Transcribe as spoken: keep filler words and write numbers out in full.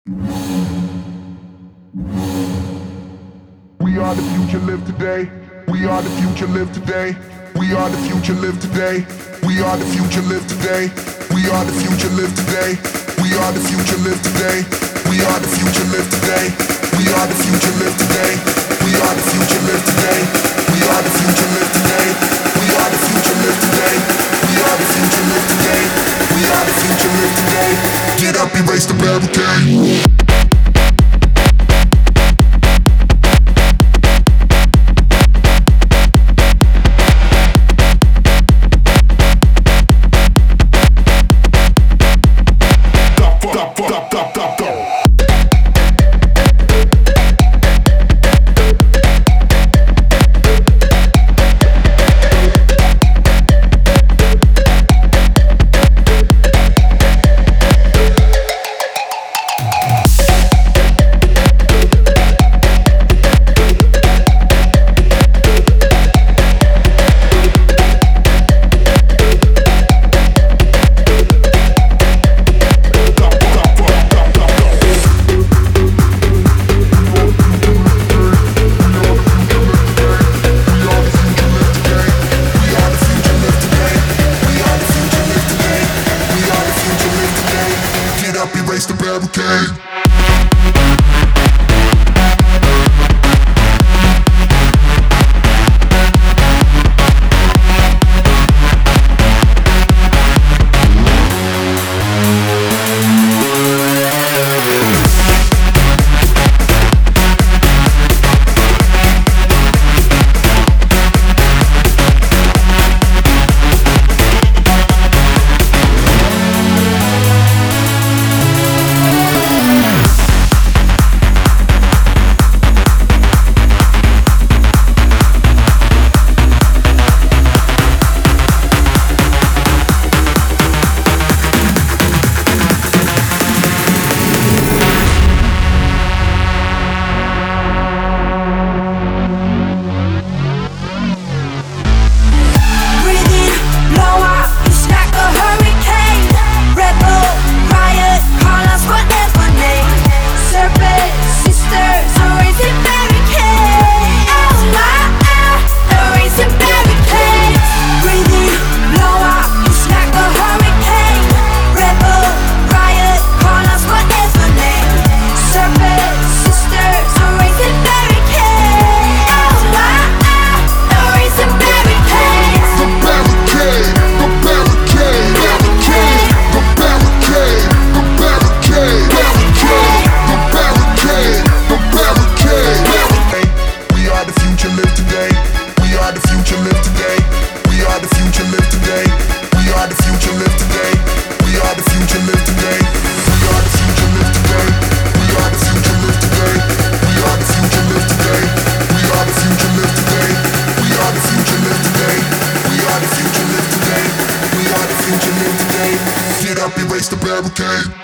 We are the future, live today. We are the future, live today. We are the future, live today. We are the future, live today. We are the future, live today. We are the future, live today. We are the future, live today. We are the future, live today. We are the future, live today. We are the future, live today. We are the future, live today. We are the future, live today. We are the future, live today. Get up, erase the barricade. Erase the barricade. Get up, erase the barricade.